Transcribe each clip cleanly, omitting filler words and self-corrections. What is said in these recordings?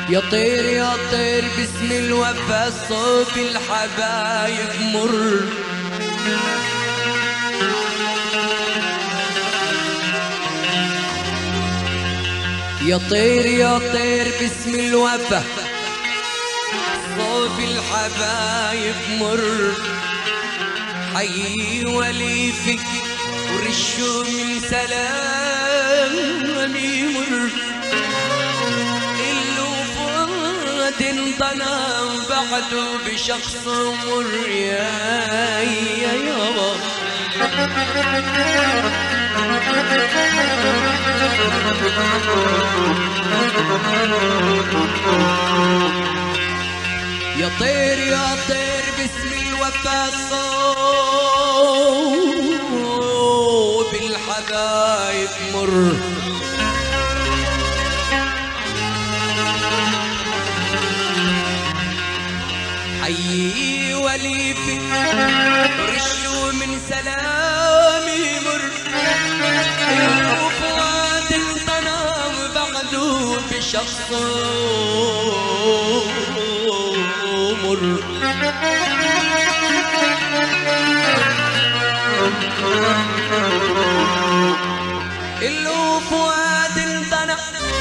يا طير يا طير باسم الوفا صوب الحبايب مر. يا طير يا طير باسم الوفا صوب الحبايب مر. حي وليفك ورشوا من سلامي مر. انطنى بعده بشخص مر. يا يابا يا طير يا طير باسم الوفا صوب الحبايب مر. حي وليفي رشوا من سلامي مر. وفؤاد انطنى بعده بشخص مر. فؤاد انطنى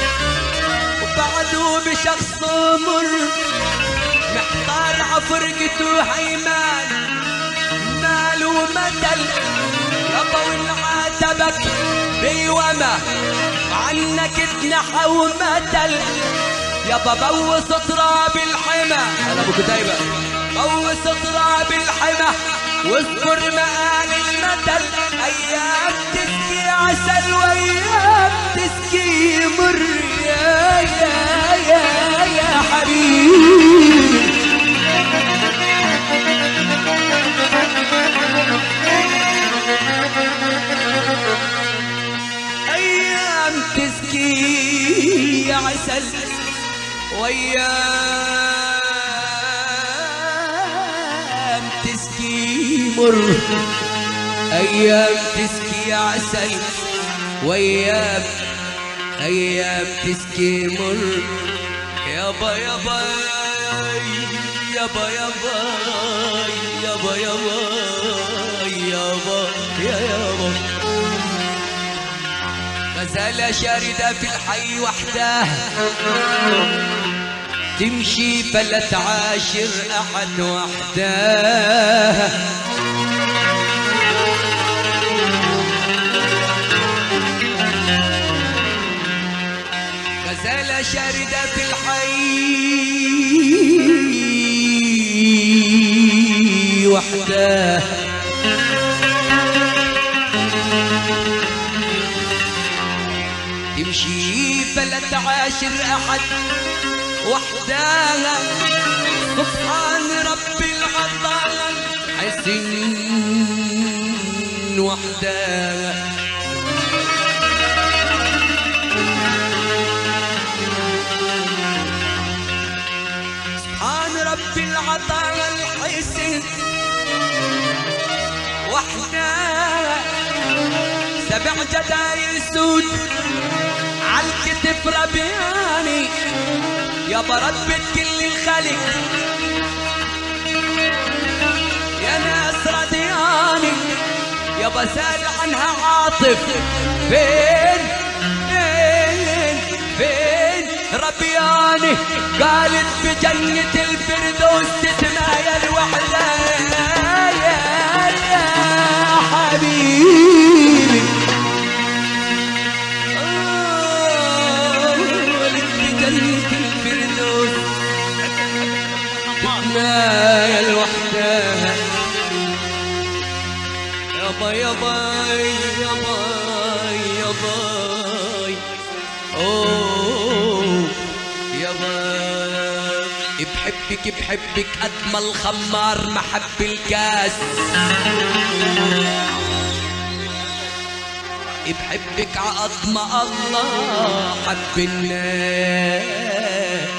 وبعده بشخص مر. محتار عفرقته حيمان مال ومدل. يابا وانعاتبك بالوما عنك اتنحى ومدل. يابا بوس تراب الحمى انا ابو كتيبه بوس تراب الحمى واذكر مآل المدل. ايام تسقي عسل وايام تسقي مر. يا حبيبي ايام تسقي عسل وايام تسقي مر. ايام تسقي عسل وايام تسقي مر. يابا يابا يابا يابا يابا يابا يابا يا يابا. غزالة شاردة في الحي وحدها تمشي فلا تعاشر أحد وحدها. غزالة شاردة في الحي وحدها تمشي فلا تعاشر أحد وحدها. سبحان رب العطاء حسن وحدها. سبحان رب العطاء الحسن وحدها. 7 جدايل سود عالكتف ربياني. يابا ربت كل الخلق يا ناس رضياني. يابا سال عنها عاطف فين ربياني. قالت بجنة الفردوس تتمايل وحدها. يا حبيبي بجنة الفردوس تتمايل وحدها. يابا يابا يابا يابا اوه يابا. بحبك قد ما الخمار محب الكاس. بحبك عقد ما الله حب الناس.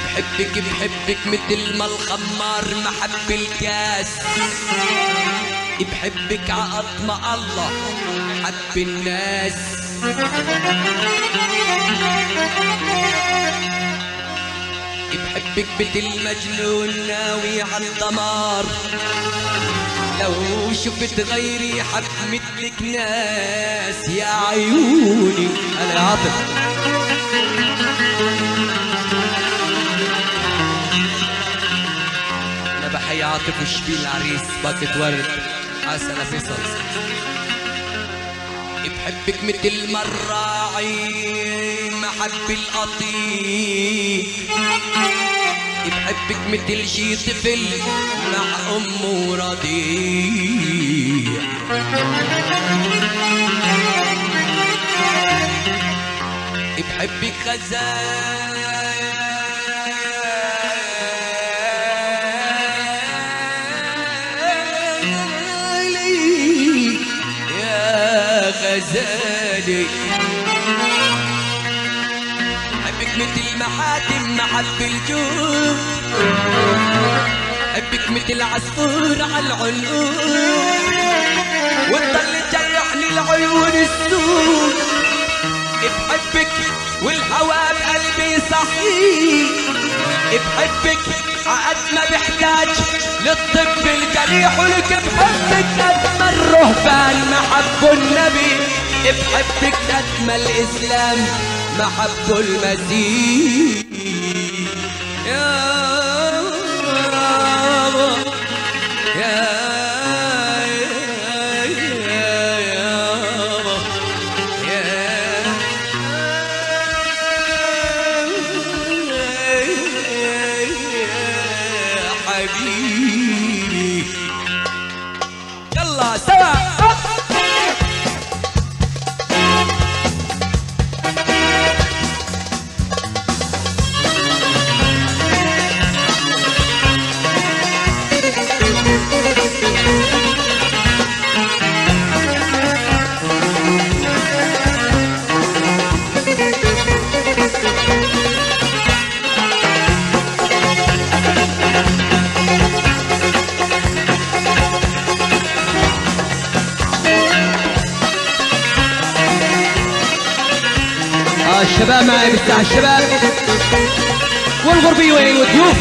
بحبك مثل ما الخمار محب الكاس. بحبك عقد ما الله حب الناس. بحبك بنت المجنون ناوي عالدمار، لو شفت غيري حب مثلك ناس يا عيوني. انا يا عاطف انا بحيي عاطف وشبيل العريس باكت ورد حسن فيصل. بحبك مثل ما الراعي محب القطيع، بحبك مثل شي طفل مع امه رضيع. بحبك غزالي يا غزالي، حبك مثل محاتم محب الجود، حبك مثل عصفور عالعنقود، وتضل تجرحني العيون السود. بحبك والهوى بقلبي صحيح، بحبك عقد ما بحتاج للطب الجريح، ولك بحبك قد ما الرهبان محبوا النبي، بحبك قد ما الإسلام محبوا المسيح. يا حبيبي يلا سوا. الشباب معي بالساعة، الشباب والغربية وين والضيوف.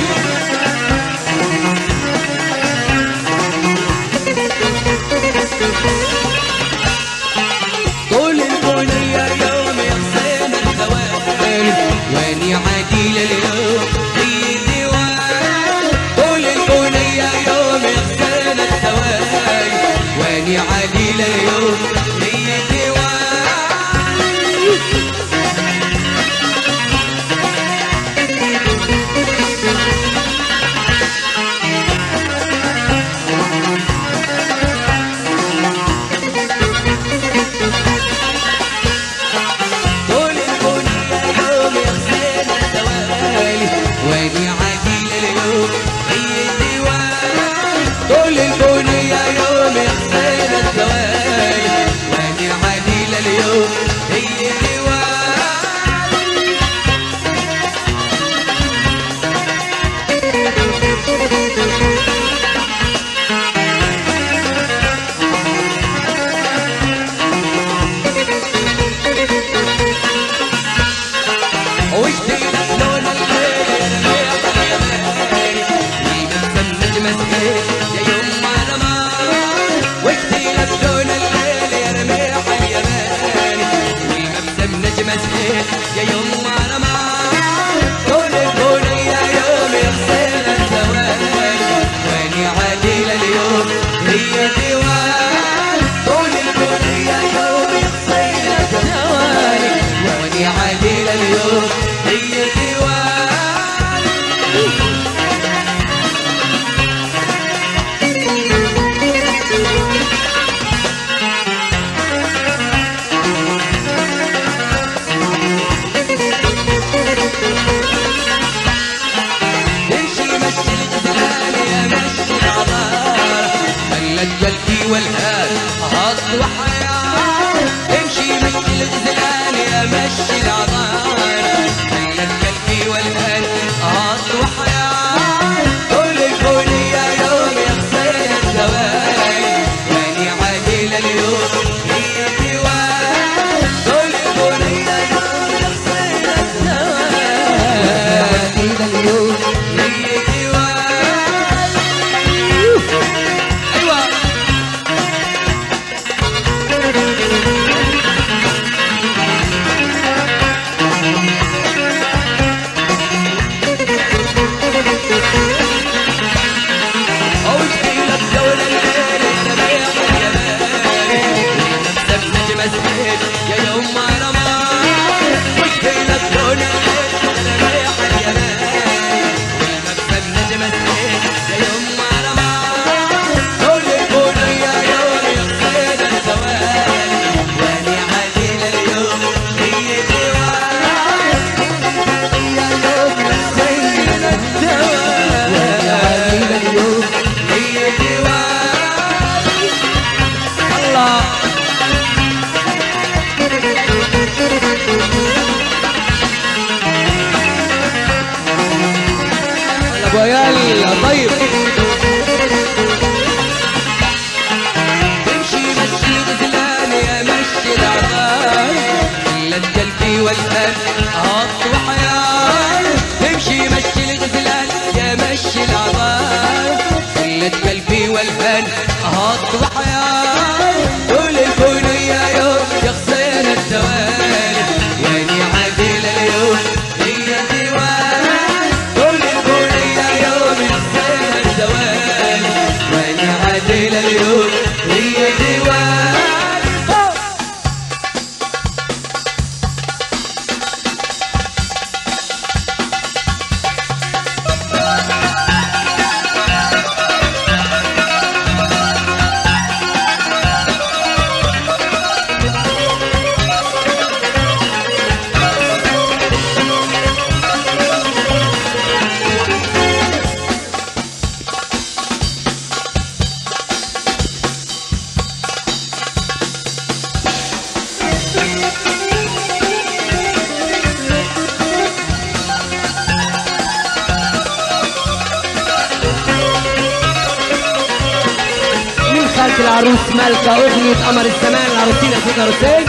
طول البنية يوم يغسل الثواني، واني عديل اليوم هي ديوان. طول البنية يوم يغسل الثواني، واني عديل اليوم هي ديوان. يا يوم وانا معاك طول البنية يوم يغسل الثواني، واني عادل اليوم هي ديوان. طول البنية يوم يغسل الثواني، واني عادل اليوم هي ديوان. ويلا طيب تمشي مشي غزلان يا مشي العبار إلا القلب والقلب هط وحيار تمشي مشي الغزلان يا مشي العبار إلا القلب والقلب هط وحيار دول الكون يا يوم يخسر الدوال يعني عادل اليوم هي ديوان دول الكون يا يوم يخسر الدوال يعني عادل اليوم هي ديوان العروس مالكة أغنية قمر الزمان العروسين يا سيدنا عروسين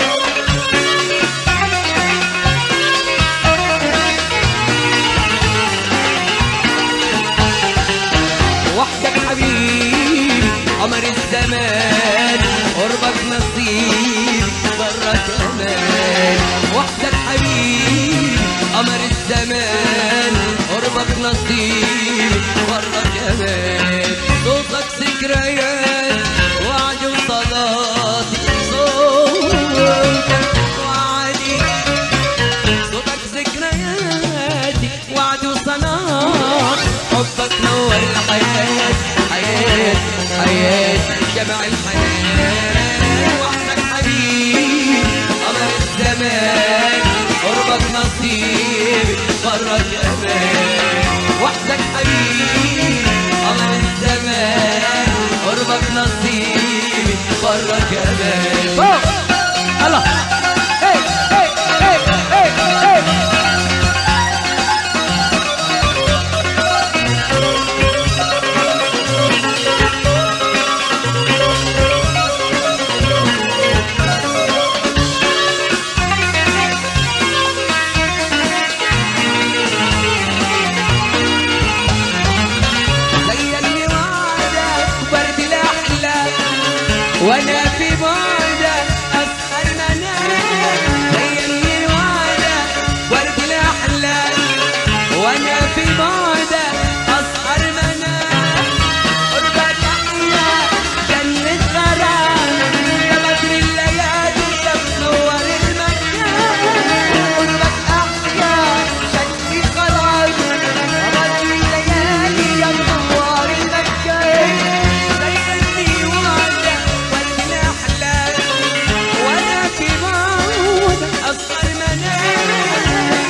وحدك حبيبي قمر الزمان قربك نصيب برا كمان وحدك حبيبي قمر الزمان قربك نصيب برا كمان صوتك ذكريات وعد وصلاتي صوتك وعدي صوتك ذكرياتي وعد وصلاتي حبك نور الحياة حياة حياة جمع الحنان وحدك حبيبي قمر الزمان قربك نصيب برا كمان وحدك حبيبي قمر الزمان قربك نصيبي برا كمان الله هي هي هي هي هي وانا في بعدك اسهر منام زيني وعدك ورد الاحلام وانا في بعدك اسهر منام قربك احلى جنة غرام يا بدر الليالي يا منور المكان قربك احلى جنة غرام يا بدر الليالي يا منور المكان زيني وعدك وانا في بعدك اسهر منام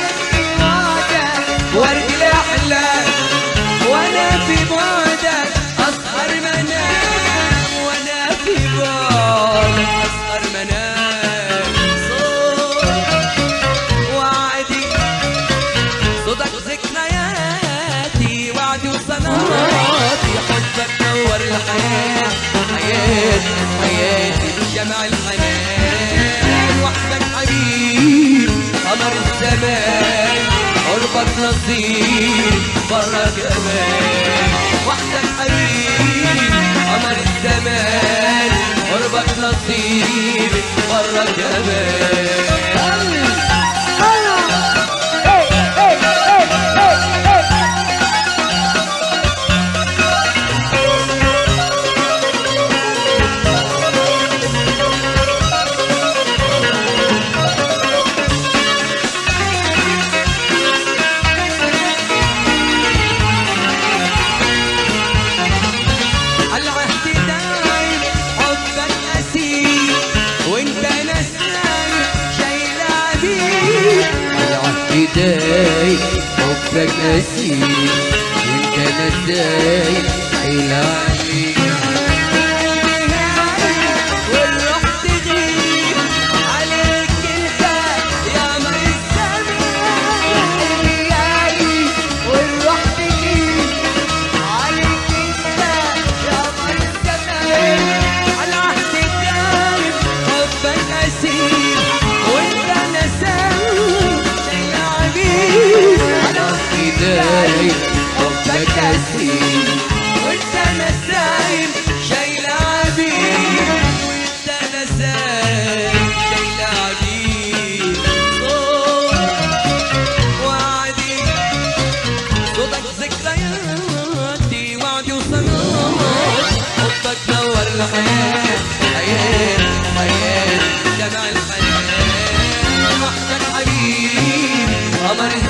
ورد الاحلام وانا في بعدك اسهر منام وانا في بعدك اسهر منام صوتك وعدي صوتك ذكرياتي وعدي وصلاتي حبك نور الحياة حياة حياتي جمع الحنان وحدك حبيبي قمر الزمان قربك نصيب برا كمان وحدك حبيبي قمر الزمان قربك نصيب برا كمان بداي حبك أسير وانت نساي حيلاني والروح تغيب عليك انت يا مر الزمان والروح تغيب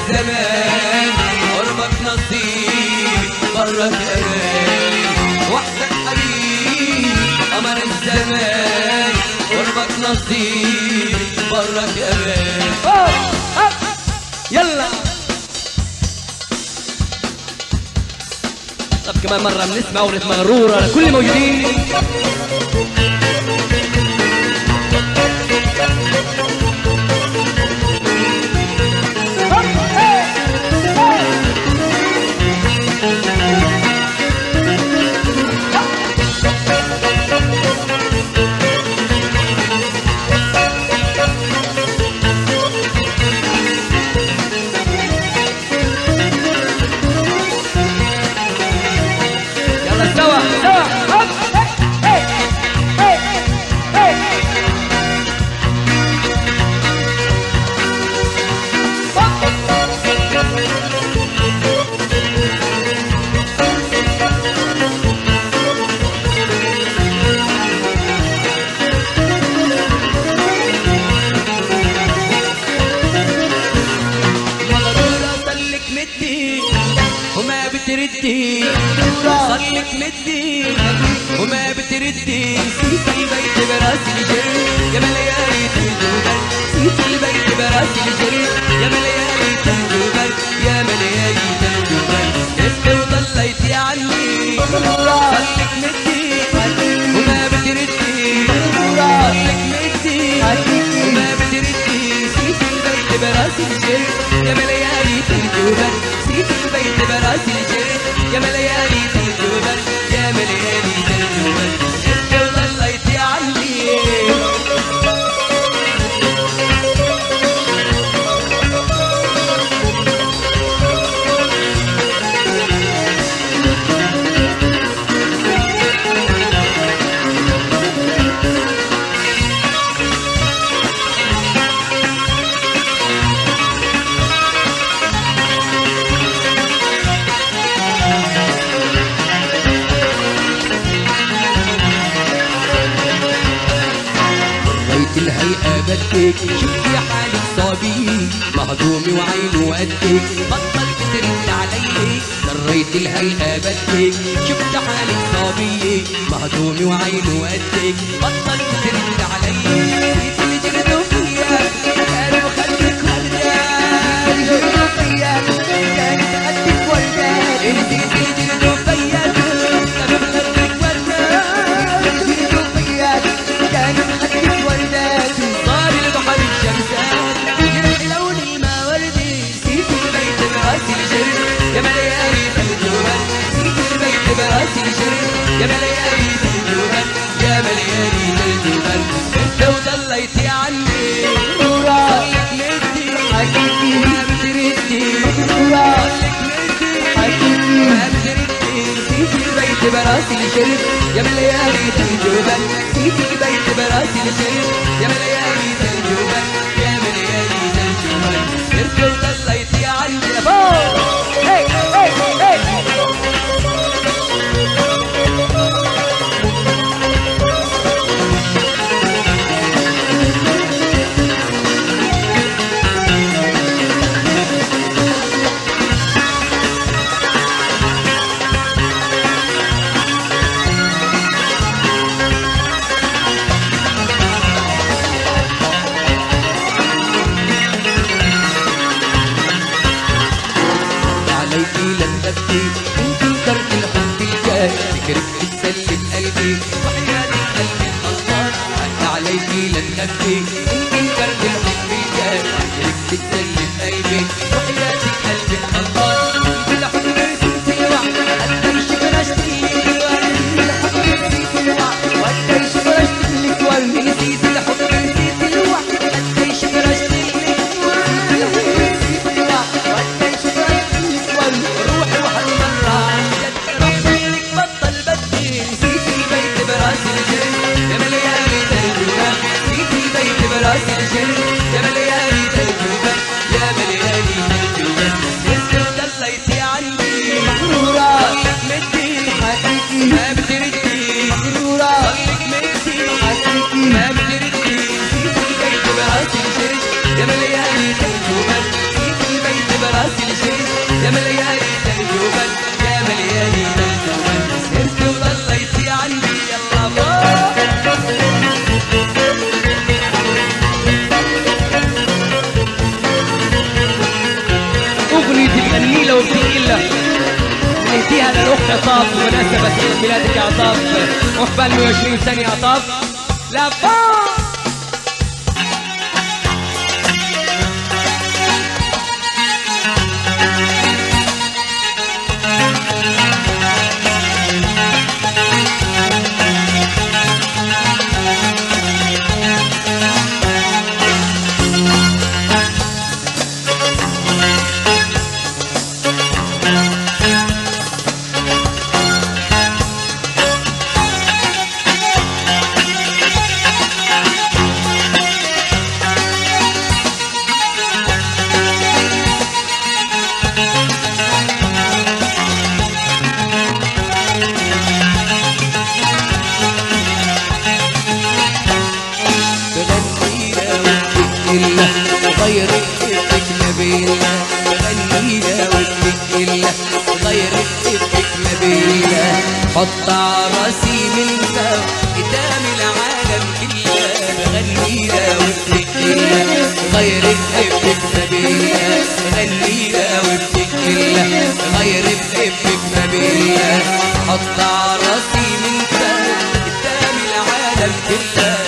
الزمان قربك نصيب برك امان وحدك حبيب قمر الزمان قربك نصيب برك امان يلا طب كمان مرة بنسمع أغنية مغرورة لكل الموجودين. وما بتردي صلك مدي وما بتردي سيف البيت براسي الجري يا مليالي تنجوبل سيف البيت براسي الجري يا مليالي تنجوبل يا مليالي تنجوبل انت وضليتي عني صلك مدي وما بتردي صلك مدي وما بتردي سيف البيت براسي الجري يا مليالي تنجوبل سيف البيت براسي الجري يا مليالي تنجوبل يا مليالي تنجوبل انت وضليتي عني الهيئة بدك شفتي حالك صبي مهضومي وعينه قدك بطلت ترد علي جريت الهيئة بدك شفت حالك صبي مهضومي وعينه قدك بطلت ترد علي نسيت اللي جرده فيا كان مخليك وردان جرده فيا كانت قدك وردان نسيت اللي جرده فيا كان مخليك وردان جرده فيا كانت قدك وردان صار البحر الشمسان جرح لون الماوردي سيف البيت براسي الجري يا مليالي تنجوبل سيف البيت براسي الجري يا مليالي تنجوبل يا مليالي تنجوبل انت وضليتي عني صلك مدي حكيتي ما بتردي صلك مدي حكيتي ما بتردي سيف البيت براسي الجري يا مليالي تنجوبل سيف البيت براسي الجري يا مليالي تنجوبل يا مليالي تنجوبل انت وضليتي عني لفوق هي هي هي فكرك بتسلم قلبي وحياتي قلبي الغلطان حتى عليكي لا تخبي يمكن كرت الحب الجاد فكرك بتسلم قلبي وحياتي قلبي الغلطان بالحب نسيت الوعد قديش فرشتلك ورد بالحب نسيت الوعد وقديش فرشتلك ورد نسيت الحب نسيت الوعد قديش فرشتلك ورد بالحب نسيت الوعد وقديش فرشتلك ورد روحي وهالمرة عن جد بطل بدي نسيت البيت براسي الجري يا مليالي تنجوبل نسيت البيت براسي الجري يا مليالي تنجوبل يا مليالي عطاف بمناسبة عيد ميلادك يا عطاف، وعقبال 120 سنة يا عطاف. لا غير ابنك نبيلة، بغنيها وابنك إلا غير ابنك نبيلة. حط عراسي من فوق قدام العالم كله، بغنيها وابنك إلا غير ابنك نبيلة، بغنيها وابنك إلا غير ابنك نبيلة. حط عراسي من فوق قدام العالم كله.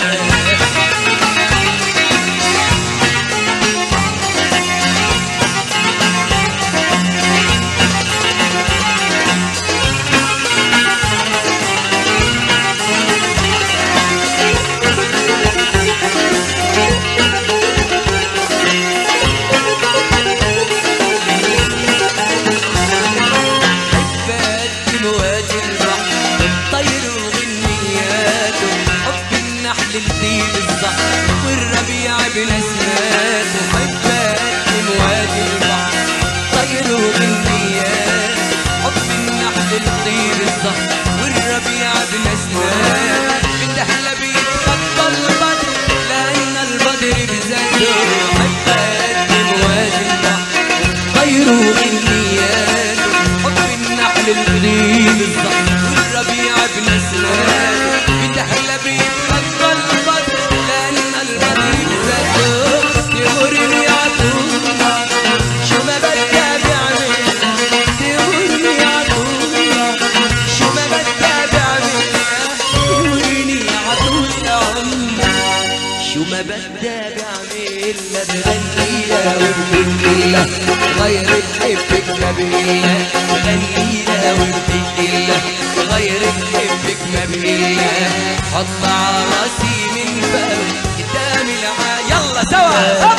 للدين الصح والربيع بنسمات، وحب اقدم وادي البحر طير وغنيات. حب النحل الطير الصح والربيع بنسمات، بالدهلة بيتخطى البدر لأن البدر بذاته. حب اقدم وادي البحر طير وغنيات. حب النحل الطير الصح والربيع بنسمات، بالدهلة بيتخطى البدر لأن البدر بذاته. تغرني عطولة شو ما بدي بعمل، تغرني عطولة شو ما بدي بعمل، تغرني عطولة عمري شو ما بدي بعمل. بغنيها وبدلها غير بحبك نبيلة، بغنيها وبدلها غير بحبك نبيلة. حط عراسي من فوق قدام العالم يلا سوا.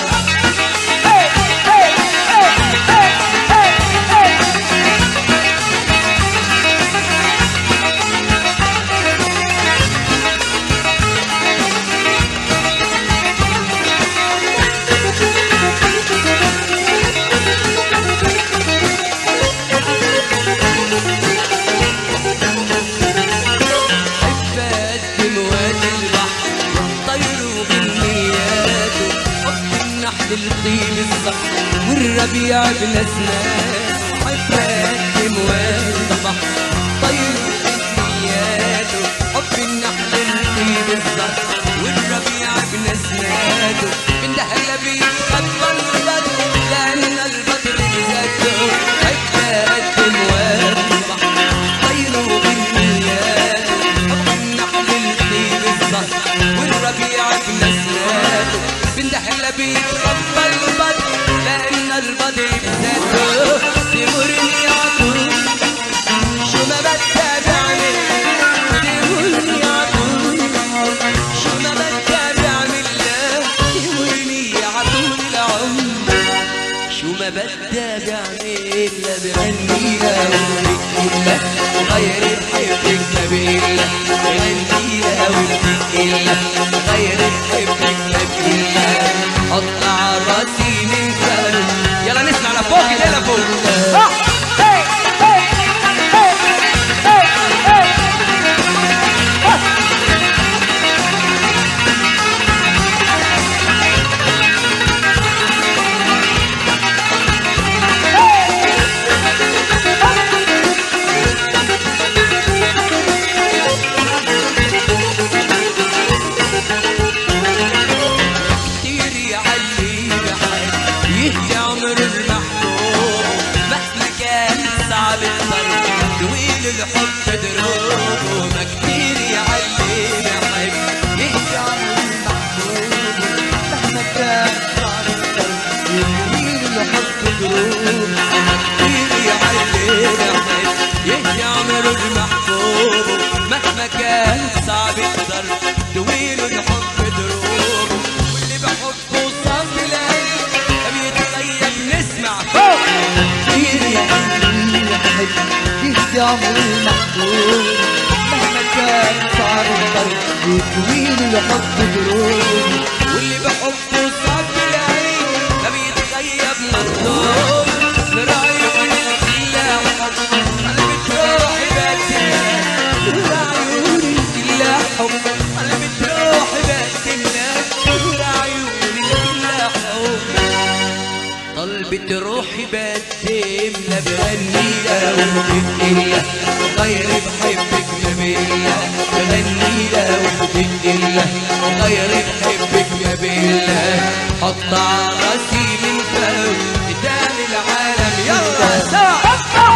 الطيب الصح والربيع بنسمات، حب اقدم وادي البحر طير بنياته. حب النحل الطيب الصح والربيع بنسماته، من دهلة بيتخطى البدر لأن البدر بذاته. حب اقدم وادي البحر طير بنياته. حب النحل الطيب الصح والربيع بنسماته، من دهلة بيتخطى البدر لأن البدر بذاته. تغرني عطول شو ما بدي بعمل، تغرني عطول شو ما بدي بعمل، تغرني عطول العمر شو ما بدي بعمل. بغنيها وبدلها غير بحبك نبيلة، بغنيها وبدلها غير بحبك نبيلة. حط عراسي من فوق يلا نسمع لفوق كده لفوق. مضروب، أما كتير يعلينا حب يهدي عمره المحبوب، مهما كان صعب يقدر طويل الحب دروب، واللي بحبه صافي القلب ما بيتغير. نسمع فوق كتير يعلينا حب يهدي عمره المحبوب، مهما كان صعب يقدر طويل الحب دروب، واللي بحبه صافي العين ما بيتغيب مطلوب، نراعي كلها حب قلبي تروح بقتلها، عيوني كلها حب قلبي تروح بقتلها، عيوني كلها حب قلبي روحي بقدمها بغنيها وبتقلها، غير بحبك ما بيها بغنيها وبتقلها، غير بحبك ما بيها حط على راسي من فوق قدام العالم. يلا سوا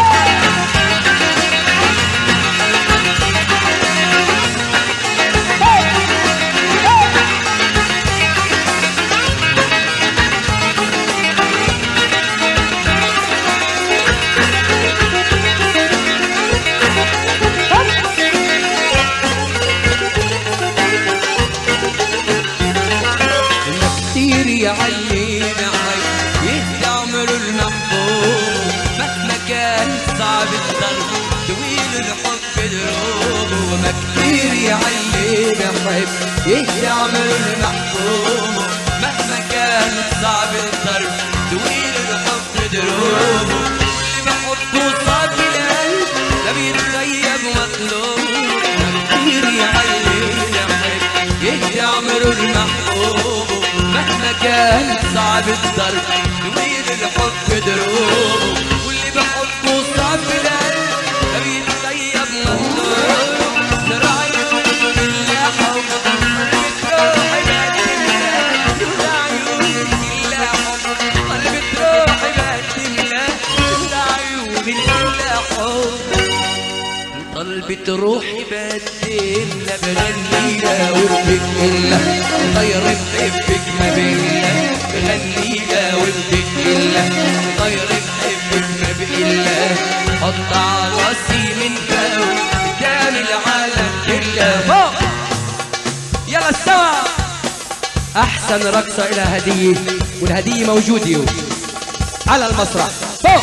يعلينا حب يهدي عمره المحبوب، مهما كان صعب الدرب طويل الحب دروب، وما كتير يعلينا حب يهدي عمره المحبوب، مهما كان صعب الدرب طويل الحب دروب، واللي بحبه صافي القلب لا بيتغيب مطلوب، ما كتير يعلينا حب يهدي عمره المحبوب، مهما كان صعب الضرب طويل الحب دروب، واللي بحبه صافي القلب ما بيتغيب مطلوب، نراعي كلها حب قلبي تروح بقدمها، عيوني كلها حب قلبي تروح بقدمها، عيوني كلها حب قلبي تروحي بدلها بغنيها وبتقلها، غير بحبك ما بينا بغنيها وبتقلها، غير بحبك ما بينا حط على راسي من فوق قدام العالم كله. فوق يلا سوا احسن رقصه الى هديه، والهديه موجوده على المسرح. فوق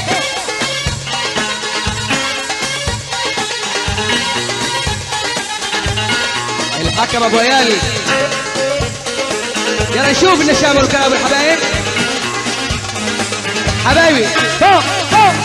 الحكم ابو عيالي، يلا نشوف النشامه والكلام الحبايب حبايبي. فوق فوق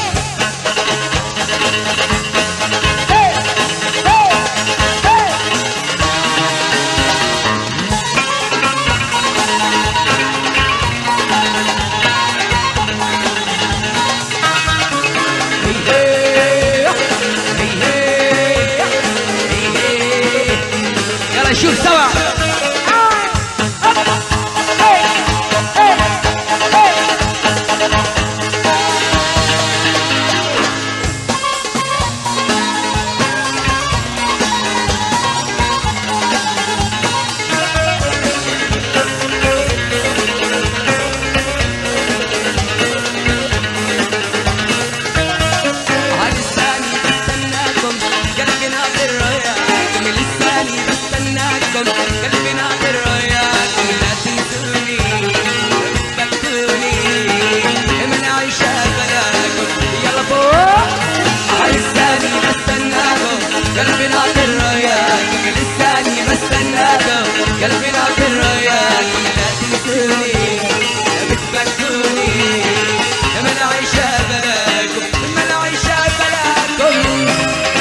يلا نشوف سوا. قلبي ناطر رؤياكم لا تنسوني بتبكتوني من عيشة بلاكم. يلا فوق لساني بستناكم قلبي ناطر رؤياكم، لساني بستناكم قلبي ناطر رؤياكم لا تنسوني بتبكتوني من عيشة بلاكم، من عيشة بلاكم.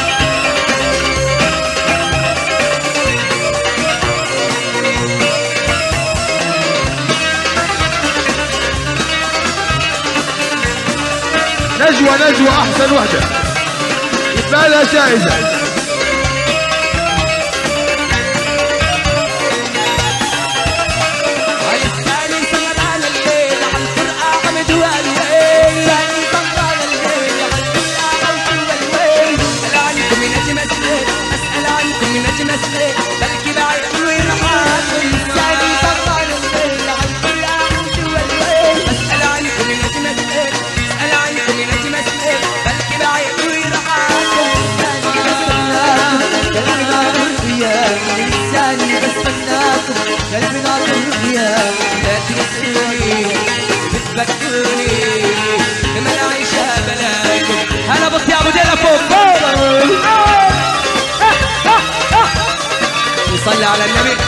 نجوى احسن وحده يبقى لها جائزه. بلكي بعد وين حاطل لساني طلع الليل على الكل اعود والويل، بسأل عنكم من نجم الليل قلبي ناطر يا لا تنسوني بتفكروني ما انا عايشة بلاكم. هلا بص يا ابو جيلة فوق نصلي على النبي.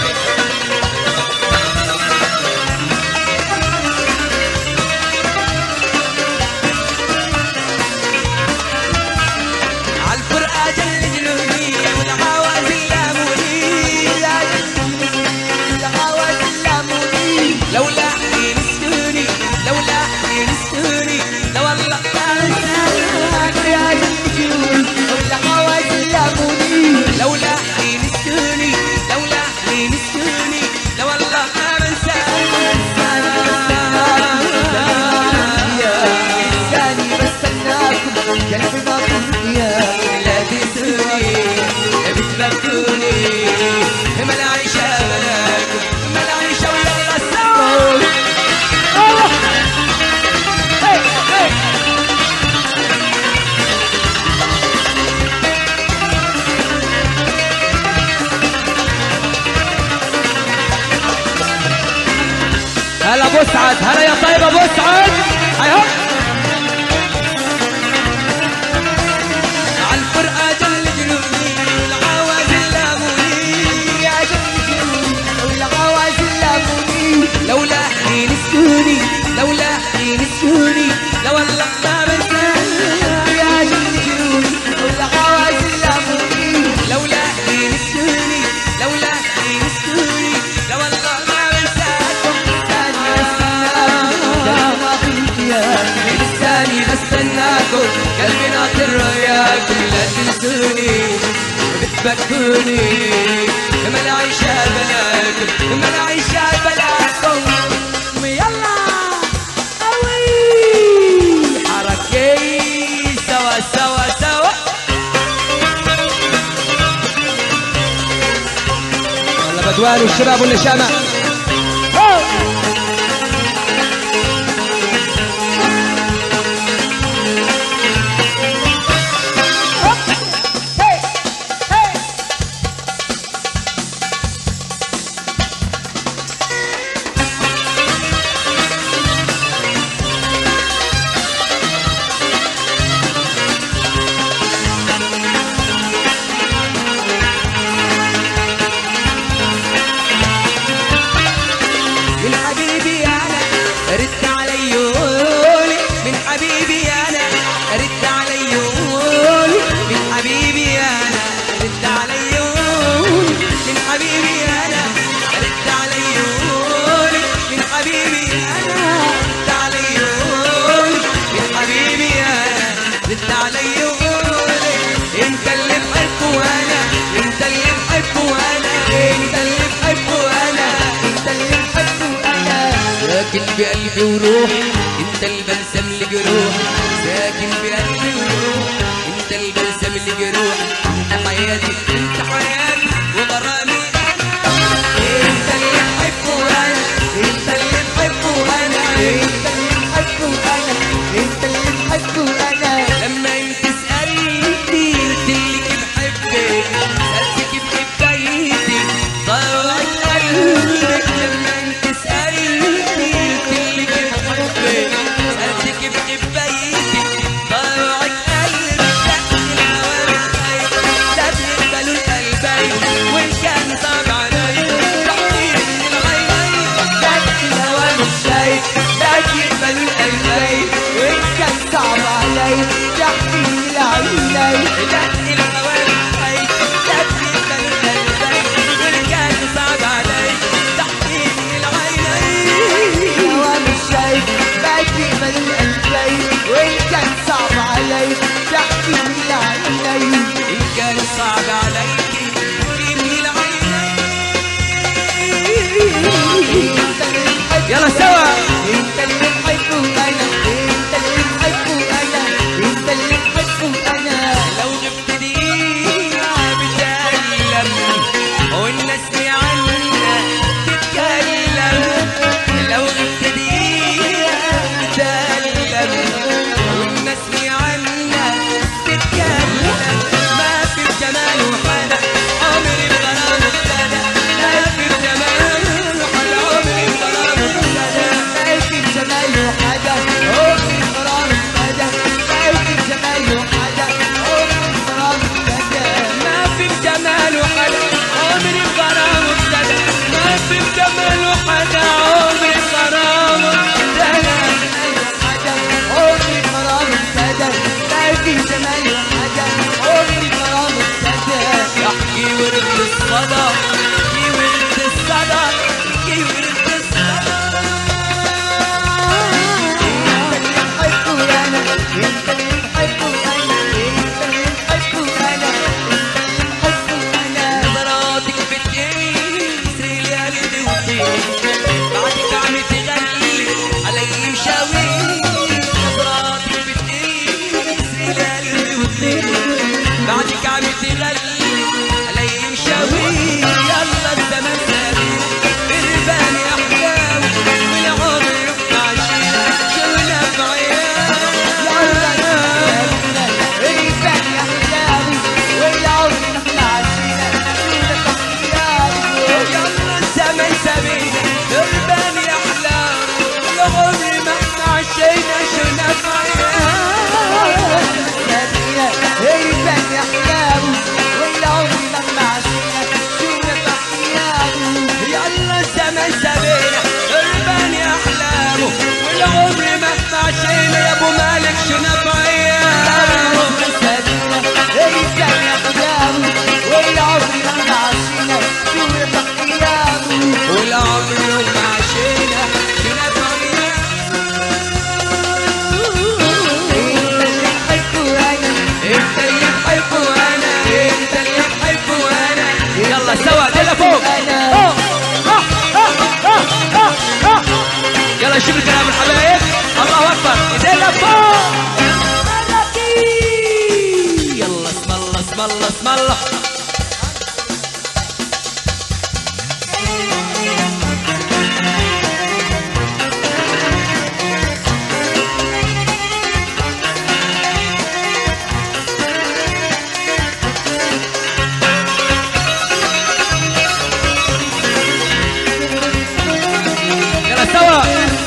عالفرقة جل جنوني والعوازل لاموني العوازل لاموني لولا حين سكوني لولا حين سكوني لو والله ما انساك يا جنون والعوازل لاموني لولا حين سكوني لولا حين سكوني لو والله ما لساني بستناكم قلبي ناطر يا لا تنسوني بتفكروني ما انا عايشة بلاكم ما انا عايشة ويلا سوا. هلا ابو سعد هلا يا طيب ابو سعد ايوه. عالفرقة جل جنوني والعوازل لاموني يا جنون والعوازل لاموني لولا حين سكوني لولا حين سكوني لو والله ما بنساك يا جنون والعوازل لاموني لولا حين سكوني لولا حين سكوني لو والله ما بنساكم. لساني بستناكم قلبي ناطر وياكم لا تنسوني بتفكروني ما انا عايشة بلاكم ما انا عايشة بلاكم. يلا قوي حركي سوا سوا سوا. والله بدوان والشباب والنشامة من حبيبي انا رد علي قولي من حبيبي انا رد علي قولي من حبيبي انا رد علي قولي من حبيبي انا رد علي قولي من حبيبي انا رد علي قولي من حبيبي انا رد علي قولي انت اللي بحبه وانا انت اللي بحبه وانا انت اللي بحبه وانا انت اللي بحبه انا ساكن بقلبي وروحي انت البلسم لجروحي ساكن بقلبي وروحي انت البلسم لجروحي انت حياتي انت حياتي وغرامي انت اللي بحبه انا انت اللي بحبه انا انت اللي بحبه انا انت اللي بحبه انا لما انت سألتني قلتلك بحبك سألتك بحبيتي ضاعت قلبك لما انت سألتني قلتلك بحبك سألتك بحبيتي ضاعت قلبك دق الهوى بالخير سابني بلو القلبين وان كان صعب علي تحضير من العينين دق الهوى مش شايف لكن بلو القلبين وان كان صعب علي تحكي العينين دق الهوى بالخير سابني بلو القلبين وان كان صعب علي تحضير من العينين الهوى مش شايف لكن بلو القلبين وان كان صعب علي تحكي العينين إن كان صعب عليك جيبني العينين. انت اللي بحبه يلا سوا. انت اللي بحبه انا انت اللي بحبه انا انت اللي بحبه انا لو غبت انت اللي بحبه انا، انت اللي بحبه انا، انت اللي بحبه انا. نظراتك بتسري لي قلبي وطيري، بعدك عم تغني علي مشاوير. نظراتك بتسري لي قلبي وطيري، بعدك عم تغني علي مشاوير. يلا الزمن سابق قربان يا حلاوة، والعمر ماشينا شلنا بعيال. قربان يا حلاوي والعمر ماشينا شلنا بعيال. يلا الزمن سابقنا قربان يا حلاوة، والعمر ماشينا شلنا بعيال. قربان يا حلاوي والعمر ماشينا شلنا بعيال. يلا الزمن سابقنا قربان يا حلاوة، والعمر ماشينا يا ابو مالك شنب عيال. والعمر ماشينا شنب عيال. انت اللي بحبه انا، انت اللي بحبه انا. يلا سوا كده فوق يلا شوف الكلام الحبايب. الله اكبر ايدينا فوق. يلا اسم الله اسم الله اسم الله. يلا سوا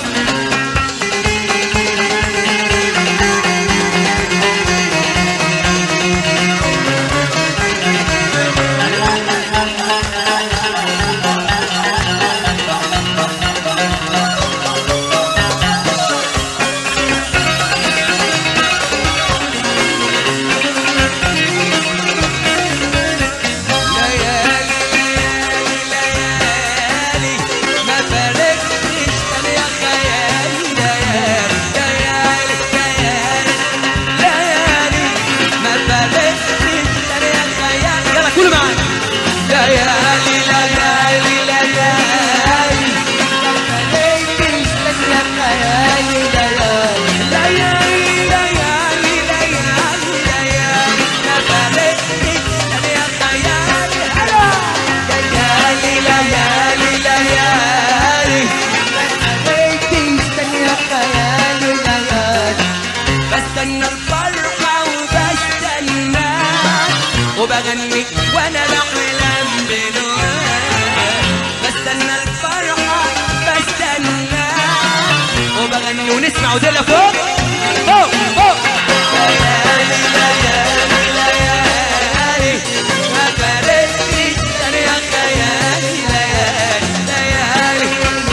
بستنى الفرحة وبستنى وبغني وانا بحلم بلقاك. بستنى الفرحة بستنى وبغني ونسمع وديلا فوق فوق فوق. ليالي ليالي ليالي ما فارقتنيش انا يا خيالي. ليالي ليالي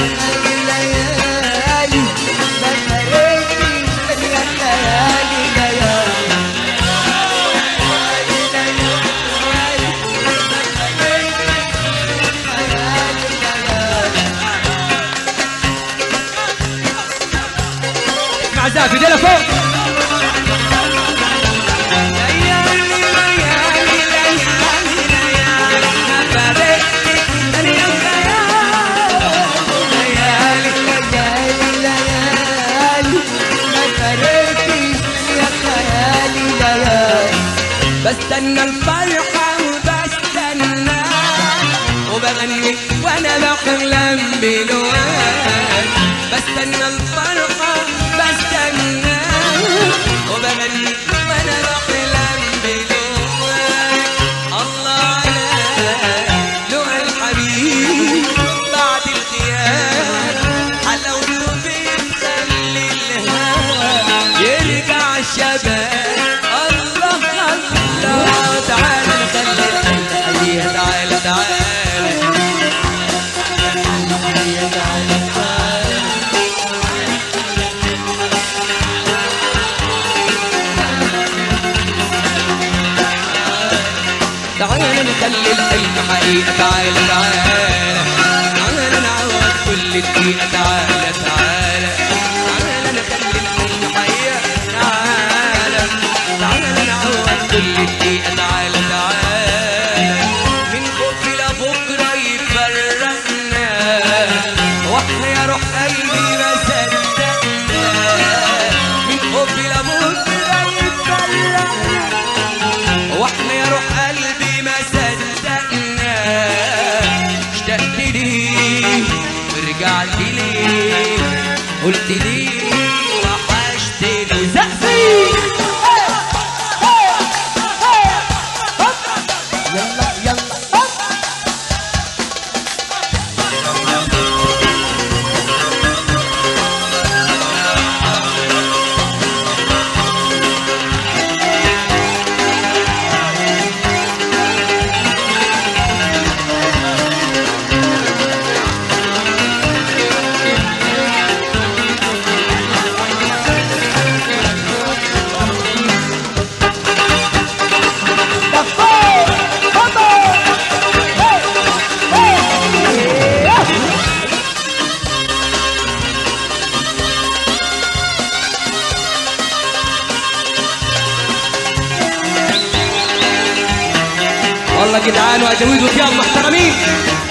عزاف يدينا فوق. ليالي ليالي ليالي ليالي ما فارقتنيش انا يا خيالي. ليالي بستنى الفرحة وبستنى وبغني وانا بحلم بلقاك. بستنى الفرحة بستنى وبغني وانا بحلم بلقاك. الله على لقى الحبيب بعد الغياب، حلاوته بتخلي الهوى يرجع شباب. تعالى نخلي الحياة تعالى تعالى تعالى نخلي الحلم حقيقة. تعالى تعالى تعالى نعوض كل دقيقة. تعالى تعالى تعالى نخلي الحلم حقيقة. تعالى بكرة يتدلع واحنا يا روح قلبي ما صدقنا اشتقت ليه ورجعت ليه قلت ليه وحشتني زقفي يلا يلا والله جدعان وأجاويد وكيان محترمين.